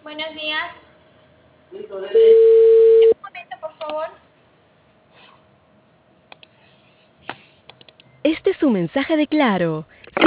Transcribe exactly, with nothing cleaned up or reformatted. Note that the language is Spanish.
Buenos días. Un momento, por favor. Este es un mensaje de Claro.